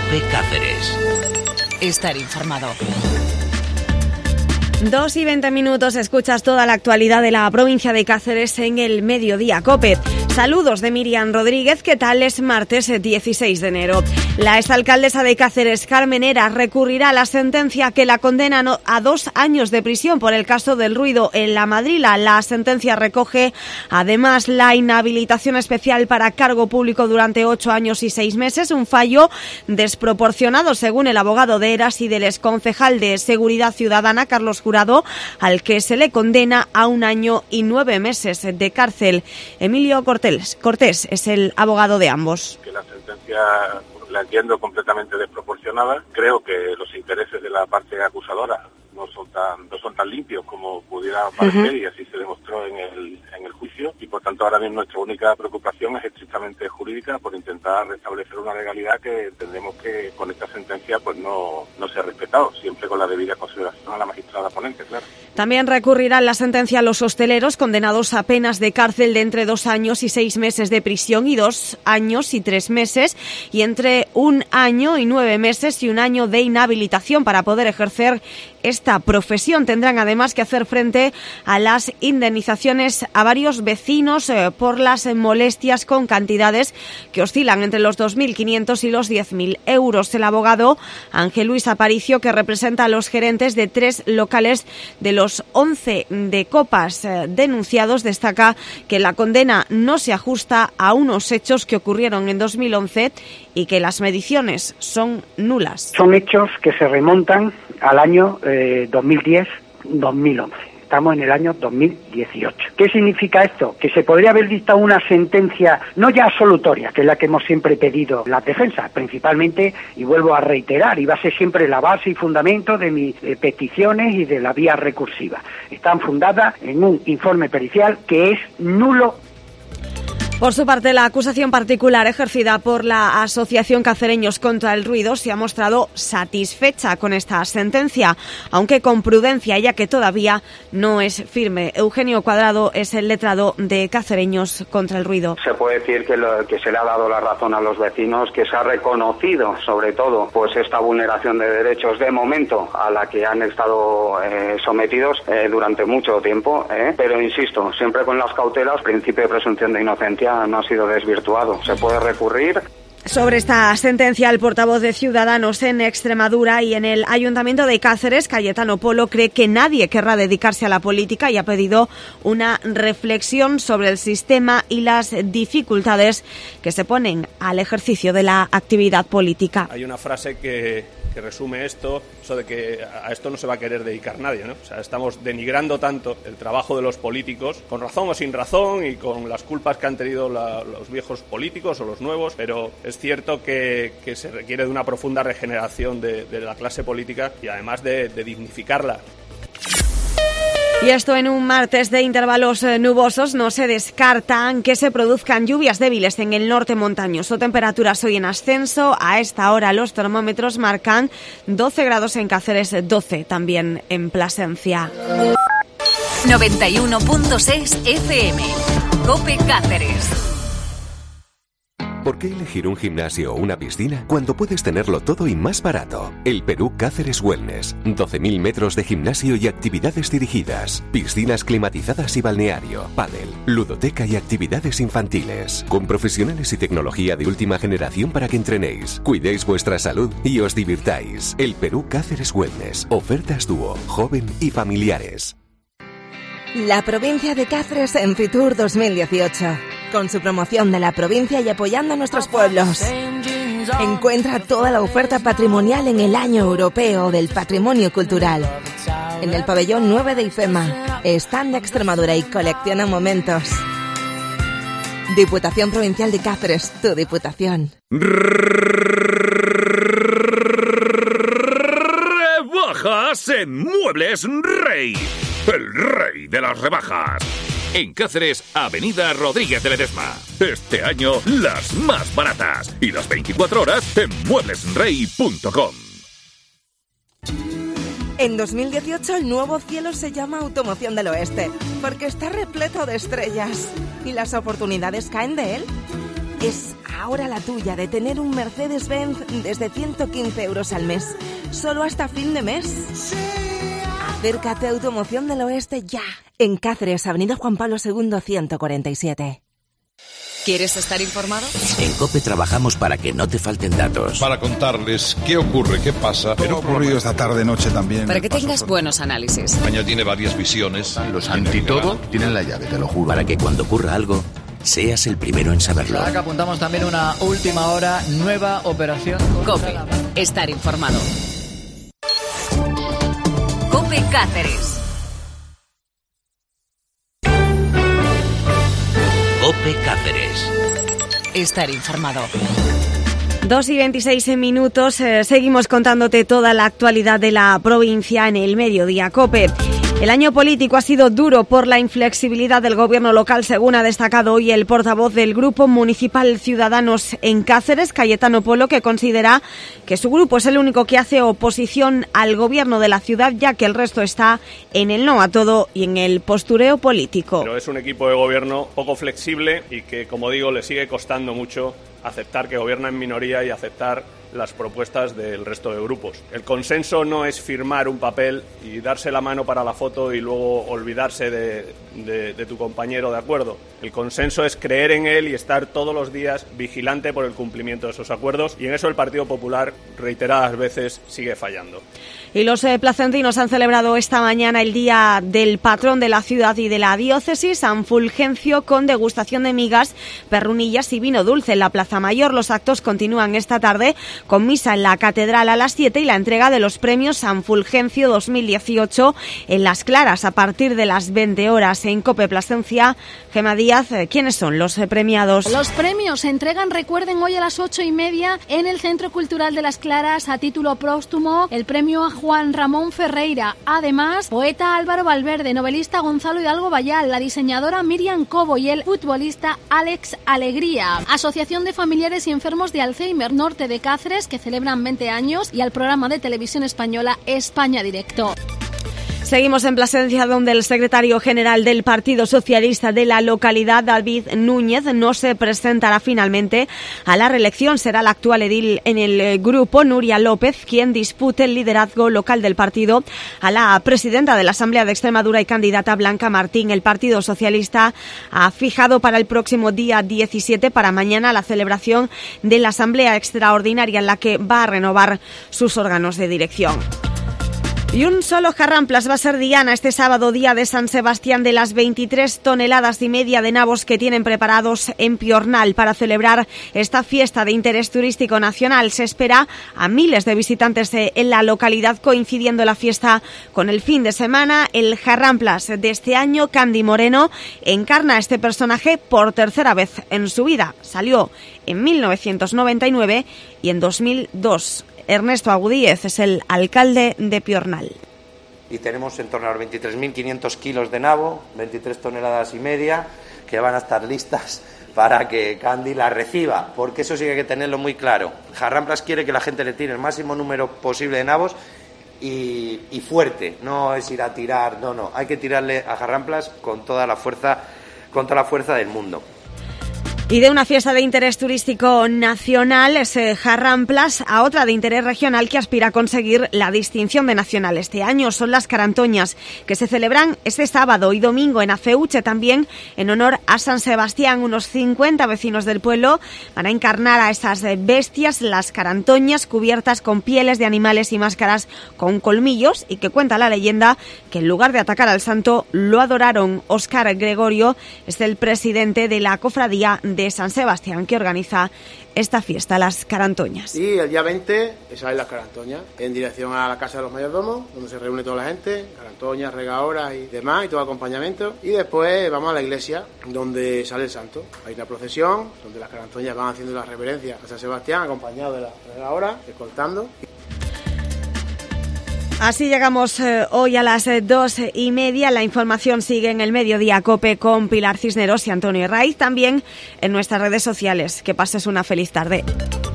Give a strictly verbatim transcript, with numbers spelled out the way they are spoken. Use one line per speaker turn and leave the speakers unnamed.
COPE Cáceres.
Estar informado.
Dos y veinte minutos, escuchas toda la actualidad de la provincia de Cáceres en el Mediodía COPE. Saludos de Miriam Rodríguez, ¿qué tal? Es martes dieciséis de enero. La exalcaldesa de Cáceres, Carmen Heras, recurrirá a la sentencia que la condena a dos años de prisión por el caso del ruido en La Madrila. La sentencia recoge además la inhabilitación especial para cargo público durante ocho años y seis meses, un fallo desproporcionado según el abogado de Heras y del exconcejal de Seguridad Ciudadana, Carlos Jurado, al que se le condena a un año y nueve meses de cárcel. Emilio Cortés, Cortés es el abogado de ambos.
Que la sentencia la entiendo completamente desproporcionada. Creo que los intereses de la parte acusadora no son tan no son tan limpios como pudiera parecer, uh-huh. y así se demostró en el en el juicio, y por tanto ahora mismo nuestra única preocupación es estrictamente jurídica, por intentar restablecer una legalidad que entendemos que con esta sentencia pues no no se ha respetado, siempre con la debida consideración a la magistrada ponente, claro.
También recurrirán la sentencia a los hosteleros condenados a penas de cárcel de entre dos años y seis meses de prisión y dos años y tres meses y entre un año y nueve meses y un año de inhabilitación para poder ejercer esta profesión. Tendrán además que hacer frente a las indemnizaciones a varios vecinos eh, por las molestias con cantidades que oscilan entre los dos mil quinientos y los diez mil euros. El abogado Ángel Luis Aparicio, que representa a los gerentes de tres locales de los once de Copas eh, denunciados, destaca que la condena no se ajusta a unos hechos que ocurrieron en dos mil once y que las mediciones son nulas.
Son hechos que se remontan al año eh, dos mil diez dos mil once. Estamos en el año dos mil dieciocho. ¿Qué significa esto? Que se podría haber dictado una sentencia, no ya absolutoria, que es la que hemos siempre pedido las defensas, principalmente, y vuelvo a reiterar, y va a ser siempre la base y fundamento de mis eh, peticiones y de la vía recursiva. Están fundadas en un informe pericial que es nulo.
Por su parte, la acusación particular ejercida por la Asociación Cacereños contra el Ruido se ha mostrado satisfecha con esta sentencia, aunque con prudencia, ya que todavía no es firme. Eugenio Cuadrado es el letrado de Cacereños contra el Ruido.
Se puede decir que, lo, que se le ha dado la razón a los vecinos, que se ha reconocido, sobre todo, pues esta vulneración de derechos de momento a la que han estado eh, sometidos eh, durante mucho tiempo, eh, pero insisto, siempre con las cautelas, principio de presunción de inocencia no ha sido desvirtuado. Se puede recurrir.
Sobre esta sentencia, el portavoz de Ciudadanos en Extremadura y en el Ayuntamiento de Cáceres, Cayetano Polo, cree que nadie querrá dedicarse a la política y ha pedido una reflexión sobre el sistema y las dificultades que se ponen al ejercicio de la actividad política.
Hay una frase que, que resume esto, eso de que a esto no se va a querer dedicar nadie, ¿no? O sea, estamos denigrando tanto el trabajo de los políticos, con razón o sin razón, y con las culpas que han tenido la, los viejos políticos o los nuevos, pero es cierto que, que se requiere de una profunda regeneración de, de la clase política y además de, de dignificarla.
Y esto en un martes de intervalos nubosos. No se descartan que se produzcan lluvias débiles en el norte montañoso. Temperaturas hoy en ascenso. A esta hora los termómetros marcan doce grados en Cáceres, doce también en Plasencia.
noventa y uno punto seis F M. COPE Cáceres.
¿Por qué elegir un gimnasio o una piscina cuando puedes tenerlo todo y más barato? El Perú Cáceres Wellness. doce mil metros de gimnasio y actividades dirigidas. Piscinas climatizadas y balneario. Pádel, ludoteca y actividades infantiles. Con profesionales y tecnología de última generación para que entrenéis, cuidéis vuestra salud y os divirtáis. El Perú Cáceres Wellness. Ofertas dúo, joven y familiares.
La provincia de Cáceres en Fitur dos mil dieciocho. Con su promoción de la provincia y apoyando a nuestros pueblos. Encuentra toda la oferta patrimonial en el Año Europeo del Patrimonio Cultural. En el pabellón nueve de IFEMA, stand de Extremadura y colecciona momentos. Diputación Provincial de Cáceres, tu diputación.
Rebajas en Muebles Rey. El rey de las rebajas. En Cáceres, Avenida Rodríguez de Ledesma. Este año, las más baratas. Y las veinticuatro horas en muebles rey punto com.
En dos mil dieciocho el nuevo cielo se llama Automoción del Oeste, porque está repleto de estrellas. ¿Y las oportunidades caen de él? Es ahora la tuya de tener un Mercedes-Benz desde ciento quince euros al mes, solo hasta fin de mes. Acércate a Automoción del Oeste ya, en Cáceres, Avenida Juan Pablo segundo ciento cuarenta y siete.
¿Quieres estar informado?
En COPE trabajamos para que no te falten datos.
Para contarles qué ocurre, qué pasa.
Pero ha ocurrido esta tarde, noche también.
Para que tengas buenos análisis.
España tiene varias visiones.
Los antitodo tienen la llave, te lo juro.
Para que cuando ocurra algo, seas el primero en saberlo.
Acá apuntamos también una última hora, nueva operación.
COPE. Estar informado. COPE Cáceres.
COPE Cáceres.
Estar informado.
Dos y veintiséis minutos, eh, seguimos contándote toda la actualidad de la provincia en el Mediodía COPE. El año político ha sido duro por la inflexibilidad del gobierno local, según ha destacado hoy el portavoz del Grupo Municipal Ciudadanos en Cáceres, Cayetano Polo, que considera que su grupo es el único que hace oposición al gobierno de la ciudad, ya que el resto está en el no a todo y en el postureo político.
Pero es un equipo de gobierno poco flexible y que, como digo, le sigue costando mucho aceptar que gobierna en minoría y aceptar las propuestas del resto de grupos. El consenso no es firmar un papel y darse la mano para la foto y luego olvidarse de, de, de tu compañero de acuerdo. El consenso es creer en él y estar todos los días vigilante por el cumplimiento de esos acuerdos, y en eso el Partido Popular reiteradas veces sigue fallando.
Y los eh, placentinos han celebrado esta mañana el Día del Patrón de la ciudad y de la diócesis, San Fulgencio, con degustación de migas, perrunillas y vino dulce en la Plaza Mayor. Los actos continúan esta tarde con misa en la Catedral a las siete y la entrega de los premios San Fulgencio dos mil dieciocho en Las Claras a partir de las veinte horas. En COPE Plasencia, Gema Díaz, ¿quiénes son los eh, premiados?
Los premios se entregan, recuerden, hoy a las ocho y media en el Centro Cultural de Las Claras a título póstumo el premio a Juan Ramón Ferreira. Además, poeta Álvaro Valverde, novelista Gonzalo Hidalgo Bayal, la diseñadora Miriam Cobo y el futbolista Alex Alegría. Asociación de Familiares y Enfermos de Alzheimer Norte de Cáceres, que celebran veinte años, y al programa de televisión española España Directo.
Seguimos en Plasencia, donde el secretario general del Partido Socialista de la localidad, David Núñez, no se presentará finalmente a la reelección. Será la actual edil en el grupo, Nuria López, quien dispute el liderazgo local del partido a la presidenta de la Asamblea de Extremadura y candidata Blanca Martín. El Partido Socialista ha fijado para el próximo día diecisiete, para mañana, la celebración de la Asamblea Extraordinaria en la que va a renovar sus órganos de dirección. Y un solo jarramplas va a ser diana este sábado, día de San Sebastián, de las veintitrés toneladas y media de nabos que tienen preparados en Piornal para celebrar esta fiesta de interés turístico nacional. Se espera a miles de visitantes en la localidad, coincidiendo la fiesta con el fin de semana. El jarramplas de este año, Candy Moreno, encarna a este personaje por tercera vez en su vida. Salió en mil novecientos noventa y nueve y en dos mil dos. Ernesto Agudíez es el alcalde de Piornal.
Y tenemos en torno a los veintitrés mil quinientos kilos de nabo, veintitrés toneladas y media, que van a estar listas para que Candy las reciba, porque eso sí que hay que tenerlo muy claro. Jarramplas quiere que la gente le tire el máximo número posible de nabos y, y fuerte, no es ir a tirar, no, no, hay que tirarle a Jarramplas con toda la fuerza, con toda la fuerza del mundo.
Y de una fiesta de interés turístico nacional, es Jarramplas, a otra de interés regional que aspira a conseguir la distinción de nacional este año. Son las Carantoñas, que se celebran este sábado y domingo en Aceuche, también en honor a San Sebastián. Unos cincuenta vecinos del pueblo van a encarnar a esas bestias, las Carantoñas, cubiertas con pieles de animales y máscaras con colmillos, y que cuenta la leyenda que en lugar de atacar al santo lo adoraron. Óscar Gregorio es el presidente de la cofradía de San Sebastián, que organiza esta fiesta, las Carantoñas.
Y el día veinte salen las Carantoñas en dirección a la Casa de los Mayordomos, donde se reúne toda la gente, Carantoñas, regadoras y demás, y todo acompañamiento. Y después vamos a la iglesia, donde sale el santo. Hay una procesión, donde las Carantoñas van haciendo las reverencias a San Sebastián, acompañado de la regadora, escoltando.
Así llegamos eh, hoy a las eh, dos y media. La información sigue en el Mediodía COPE con Pilar Cisneros y Antonio Herraiz, también en nuestras redes sociales. Que pases una feliz tarde.